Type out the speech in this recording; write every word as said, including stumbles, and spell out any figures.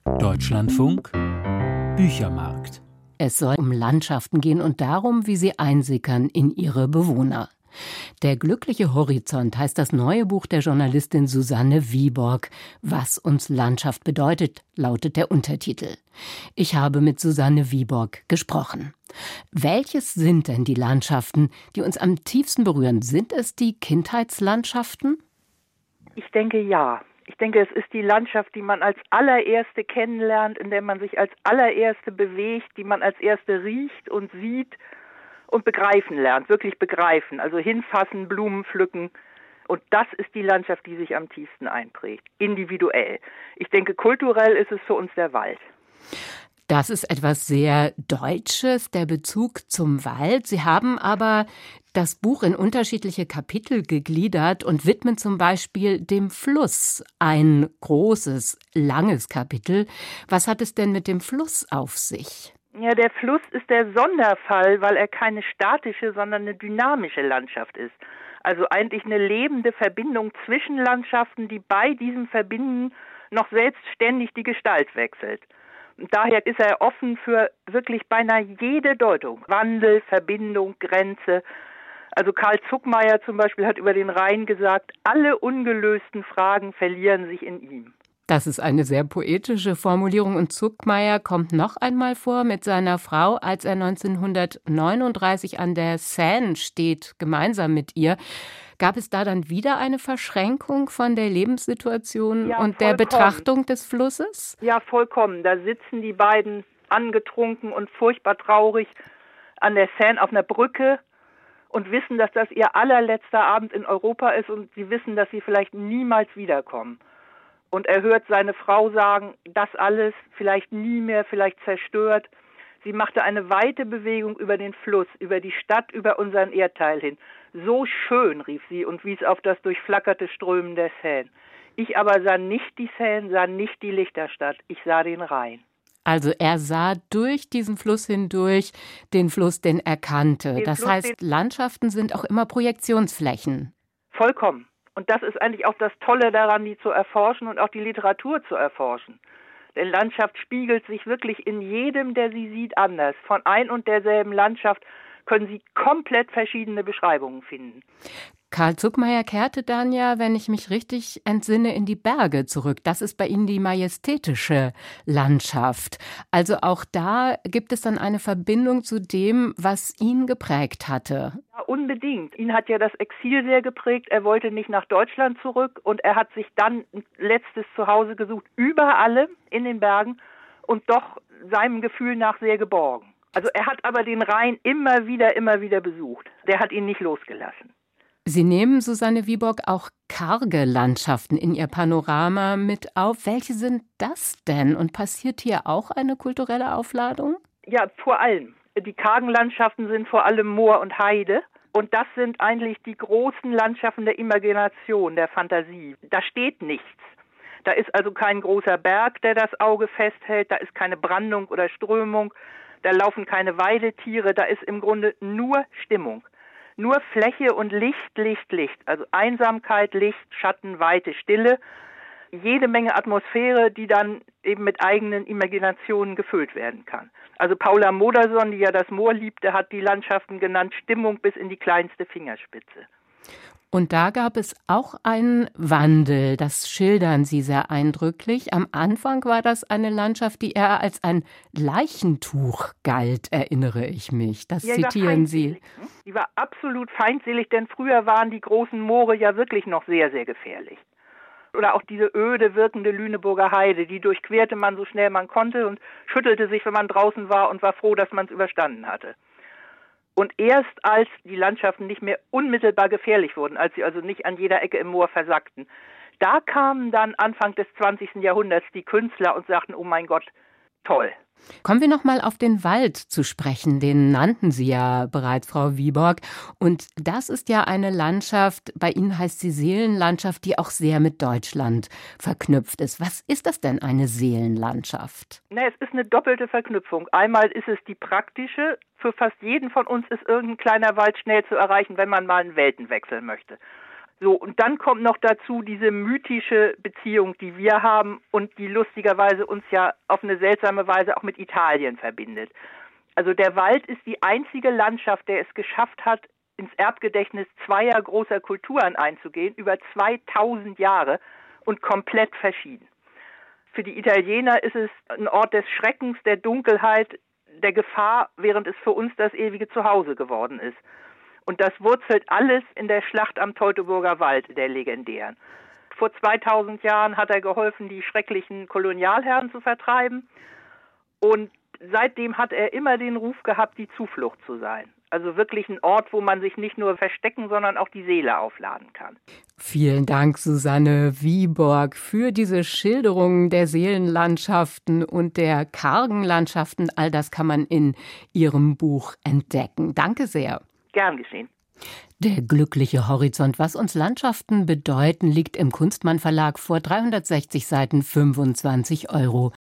Deutschlandfunk Büchermarkt. Es soll um Landschaften gehen und darum, wie sie einsickern in ihre Bewohner. Der glückliche Horizont heißt das neue Buch der Journalistin Susanne Wiborg. Was uns Landschaft bedeutet, lautet der Untertitel. Ich habe mit Susanne Wiborg gesprochen. Welches sind denn die Landschaften, die uns am tiefsten berühren? Sind es die Kindheitslandschaften? Ich denke ja. Ich denke, es ist die Landschaft, die man als allererste kennenlernt, in der man sich als allererste bewegt, die man als erste riecht und sieht und begreifen lernt, wirklich begreifen, also hinfassen, Blumen pflücken. Und das ist die Landschaft, die sich am tiefsten einprägt, individuell. Ich denke, kulturell ist es für uns der Wald. Das ist etwas sehr Deutsches, der Bezug zum Wald. Sie haben aber das Buch in unterschiedliche Kapitel gegliedert und widmen zum Beispiel dem Fluss ein großes, langes Kapitel. Was hat es denn mit dem Fluss auf sich? Ja, der Fluss ist der Sonderfall, weil er keine statische, sondern eine dynamische Landschaft ist. Also eigentlich eine lebende Verbindung zwischen Landschaften, die bei diesem Verbinden noch selbstständig die Gestalt wechselt. Und daher ist er offen für wirklich beinahe jede Deutung. Wandel, Verbindung, Grenze. Also Karl Zuckmayer zum Beispiel hat über den Rhein gesagt, alle ungelösten Fragen verlieren sich in ihm. Das ist eine sehr poetische Formulierung und Zuckmayer kommt noch einmal vor mit seiner Frau, als er neunzehnhundertneununddreißig an der Seine steht, gemeinsam mit ihr. Gab es da dann wieder eine Verschränkung von der Lebenssituation ja, und der Betrachtung des Flusses? Ja, vollkommen. Da sitzen die beiden angetrunken und furchtbar traurig an der Seine auf einer Brücke und wissen, dass das ihr allerletzter Abend in Europa ist und sie wissen, dass sie vielleicht niemals wiederkommen. Und er hört seine Frau sagen, das alles vielleicht nie mehr, vielleicht zerstört. Sie machte eine weite Bewegung über den Fluss, über die Stadt, über unseren Erdteil hin. So schön, rief sie und wies auf das durchflackerte Strömen der Seine. Ich aber sah nicht die Seine, sah nicht die Lichterstadt, ich sah den Rhein. Also er sah durch diesen Fluss hindurch den Fluss, den er kannte. Den das Fluss, heißt, Landschaften sind auch immer Projektionsflächen. Vollkommen. Und das ist eigentlich auch das Tolle daran, die zu erforschen und auch die Literatur zu erforschen. Denn Landschaft spiegelt sich wirklich in jedem, der sie sieht, anders. Von ein und derselben Landschaft können Sie komplett verschiedene Beschreibungen finden. Karl Zuckmayer kehrte dann ja, wenn ich mich richtig entsinne, in die Berge zurück. Das ist bei Ihnen die majestätische Landschaft. Also auch da gibt es dann eine Verbindung zu dem, was ihn geprägt hatte. Ja, unbedingt. Ihn hat ja das Exil sehr geprägt. Er wollte nicht nach Deutschland zurück und er hat sich dann ein letztes Zuhause gesucht, über allem in den Bergen und doch seinem Gefühl nach sehr geborgen. Also er hat aber den Rhein immer wieder, immer wieder besucht. Der hat ihn nicht losgelassen. Sie nehmen, Susanne Wiborg, auch karge Landschaften in Ihr Panorama mit auf. Welche sind das denn? Und passiert hier auch eine kulturelle Aufladung? Ja, vor allem. Die kargen Landschaften sind vor allem Moor und Heide. Und das sind eigentlich die großen Landschaften der Imagination, der Fantasie. Da steht nichts. Da ist also kein großer Berg, der das Auge festhält. Da ist keine Brandung oder Strömung. Da laufen keine Weidetiere. Da ist im Grunde nur Stimmung. Nur Fläche und Licht, Licht, Licht. Also Einsamkeit, Licht, Schatten, Weite, Stille. Jede Menge Atmosphäre, die dann eben mit eigenen Imaginationen gefüllt werden kann. Also Paula Modersohn, die ja das Moor liebte, hat die Landschaften genannt Stimmung bis in die kleinste Fingerspitze. Und da gab es auch einen Wandel, das schildern Sie sehr eindrücklich. Am Anfang war das eine Landschaft, die eher als ein Leichentuch galt, erinnere ich mich. Das ja, zitieren Sie. Die war absolut feindselig, denn früher waren die großen Moore ja wirklich noch sehr, sehr gefährlich. Oder auch diese öde wirkende Lüneburger Heide, die durchquerte man so schnell man konnte und schüttelte sich, wenn man draußen war und war froh, dass man es überstanden hatte. Und erst als die Landschaften nicht mehr unmittelbar gefährlich wurden, als sie also nicht an jeder Ecke im Moor versackten, da kamen dann Anfang des zwanzigsten Jahrhunderts die Künstler und sagten, oh mein Gott, toll. Kommen wir noch mal auf den Wald zu sprechen. Den nannten Sie ja bereits, Frau Wiborg. Und das ist ja eine Landschaft, bei Ihnen heißt sie Seelenlandschaft, die auch sehr mit Deutschland verknüpft ist. Was ist das denn, eine Seelenlandschaft? Na, es ist eine doppelte Verknüpfung. Einmal ist es die praktische. Für fast jeden von uns ist irgendein kleiner Wald schnell zu erreichen, wenn man mal einen Welten wechseln möchte. So, und dann kommt noch dazu diese mythische Beziehung, die wir haben und die lustigerweise uns ja auf eine seltsame Weise auch mit Italien verbindet. Also der Wald ist die einzige Landschaft, der es geschafft hat, ins Erbgedächtnis zweier großer Kulturen einzugehen, über zweitausend Jahre und komplett verschieden. Für die Italiener ist es ein Ort des Schreckens, der Dunkelheit, der Gefahr, während es für uns das ewige Zuhause geworden ist. Und das wurzelt alles in der Schlacht am Teutoburger Wald, der legendären. Vor zweitausend Jahren hat er geholfen, die schrecklichen Kolonialherren zu vertreiben. Und seitdem hat er immer den Ruf gehabt, die Zuflucht zu sein. Also wirklich ein Ort, wo man sich nicht nur verstecken, sondern auch die Seele aufladen kann. Vielen Dank, Susanne Wieborg, für diese Schilderungen der Seelenlandschaften und der kargen Landschaften. All das kann man in Ihrem Buch entdecken. Danke sehr. Gern geschehen. Der glückliche Horizont, was uns Landschaften bedeuten, liegt im Kunstmann Verlag vor dreihundertsechzig Seiten, fünfundzwanzig Euro.